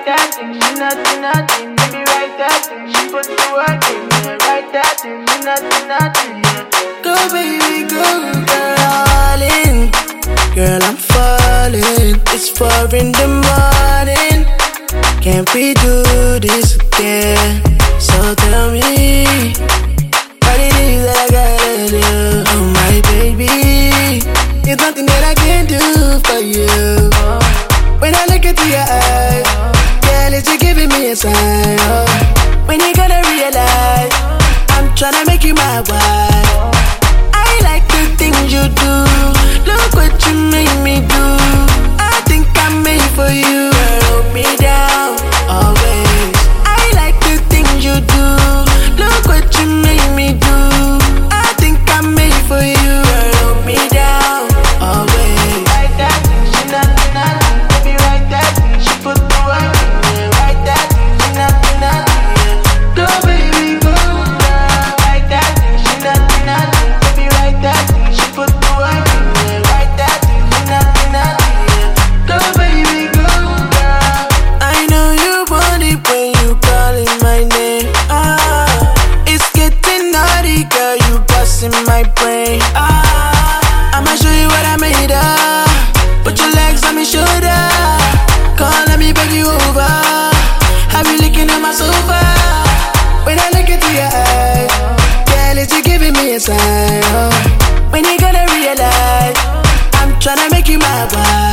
write that thing, she nothing, baby, write that thing, she put the work in, yeah, write that thing, she nothing, yeah. Go baby, go, darling. Girl, I'm falling. It's 4 in the morning. Can't we do this again? So tell me what it is that I gotta do. Oh my baby, there's nothing that I can do for you. When I look into your eyes, girl, it's you giving me a sign. Oh, when you gonna realize I'm tryna make you my wife. I like the things you do. Look what you made me do. I think I'm made for you. Girl, hold me down always. I like the things you do. Look what you made me do. I think I'm made for you. Girl, hold me down always. Write that thing, she nothing, baby, write that thing, she put the work in, yeah, write that thing, she nothing, yeah. Go baby, go, girl, write that thing, she nothing, baby, write that thing, she put the work in, yeah, write that thing, she nothing, yeah. Go baby, go, girl. I know you want it when you calling my name. It's getting naughty, girl, you busting my brain. I'ma show you what I made of. Put your legs on my shoulder. Come on, let me beg you over. Have you licking on my sofa? When I look into your eyes, girl, it's you giving me a sign. Oh, when you gonna realize I'm tryna make you my wife.